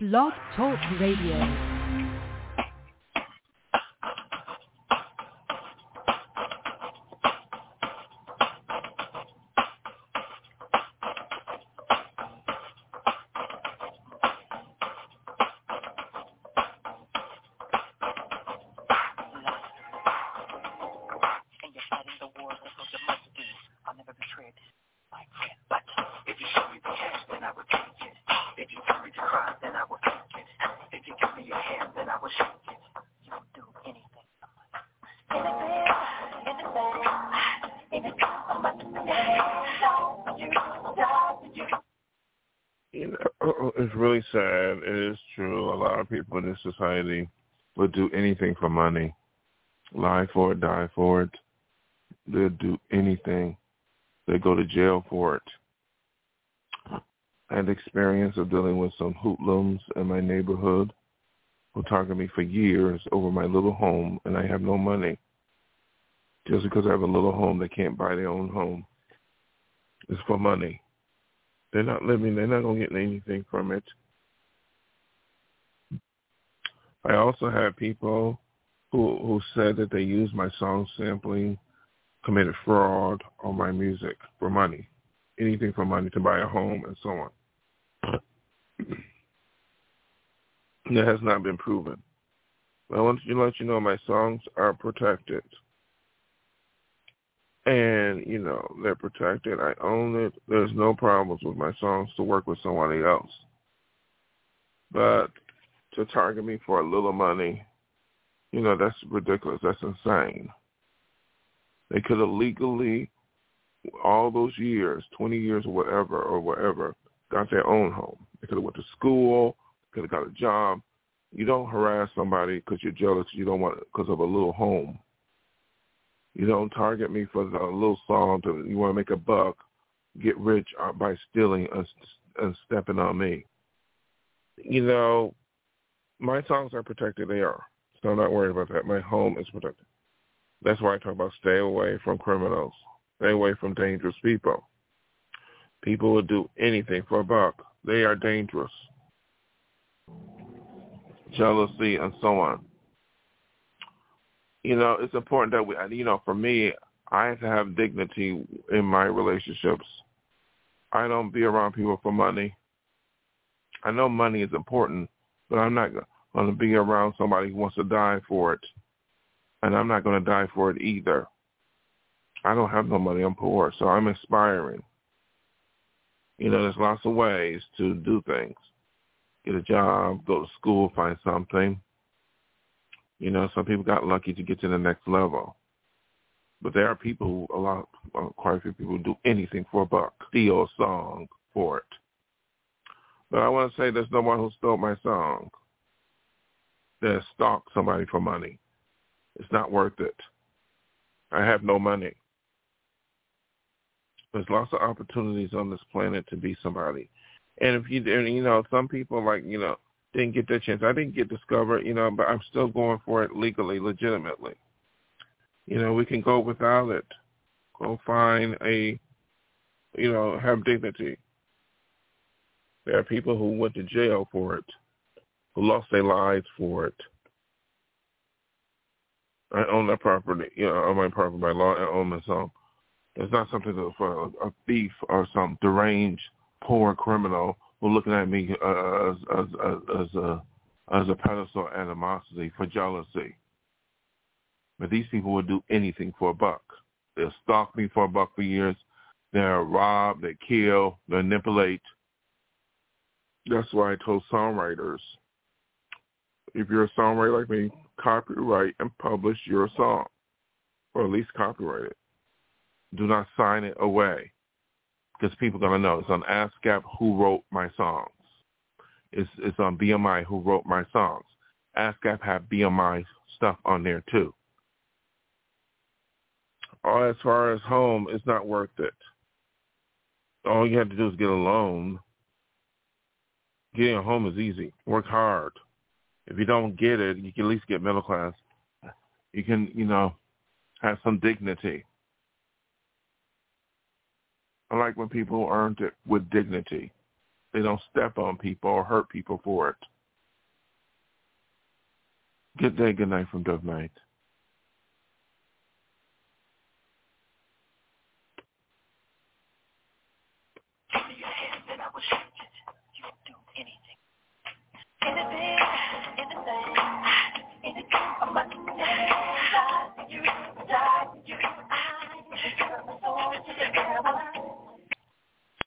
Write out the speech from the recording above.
Blog Talk Radio. It's really sad. It is true. A lot of people in this society would do anything for money. Lie for it, die for it. They'll do anything. They go to jail for it. I had the experience of dealing with some hoodlums in my neighborhood who targeted me for years over my little home, and I have no money. Just because I have a little home, they can't buy their own home. It's for money. They're not living. They're not going to get anything from it. I also had people who said that they used my song sampling, committed fraud on my music for money, anything for money to buy a home and so on. That has not been proven. But I want to let you know my songs are protected. And, they're protected. I own it. There's no problems with my songs to work with somebody else. But to target me for a little money, that's ridiculous. That's insane. They could have legally, all those years, 20 years or whatever, got their own home. They could have went to school, could have got a job. You don't harass somebody because you're jealous. You don't want it because of a little home. You don't target me for a little song. You want to make a buck, get rich by stealing and stepping on me. My songs are protected. They are. So I'm not worried about that. My home is protected. That's why I talk about stay away from criminals. Stay away from dangerous people. People will do anything for a buck. They are dangerous. Jealousy and so on. It's important that we, for me, I have to have dignity in my relationships. I don't be around people for money. I know money is important, but I'm not going to be around somebody who wants to die for it. And I'm not going to die for it either. I don't have no money. I'm poor, so I'm inspiring. There's lots of ways to do things. Get a job, go to school, find something. Some people got lucky to get to the next level. But there are people quite a few people who do anything for a buck, steal a song for it. But I want to say there's no one who stole my song. That stalked somebody for money. It's not worth it. I have no money. There's lots of opportunities on this planet to be somebody. And if some people didn't get that chance. I didn't get discovered, but I'm still going for it legally, legitimately. We can go without it. Go find have dignity. There are people who went to jail for it, who lost their lives for it. I own that property, on my property by law. I own my song. It's not something for a thief or some deranged, poor criminal who looking at me as a pedestal animosity for jealousy. But these people would do anything for a buck. They'll stalk me for a buck for years. They'll rob, they kill, they manipulate. That's why I told songwriters, if you're a songwriter like me, copyright and publish your song, or at least copyright it. Do not sign it away, because people are going to know. It's on ASCAP who wrote my songs. It's on BMI who wrote my songs. ASCAP have BMI stuff on there too. As far as home, it's not worth it. All you have to do is get a loan. Getting a home is easy. Work hard. If you don't get it, you can at least get middle class. You can, have some dignity. I like when people earned it with dignity. They don't step on people or hurt people for it. Good day, good night from Dove Night.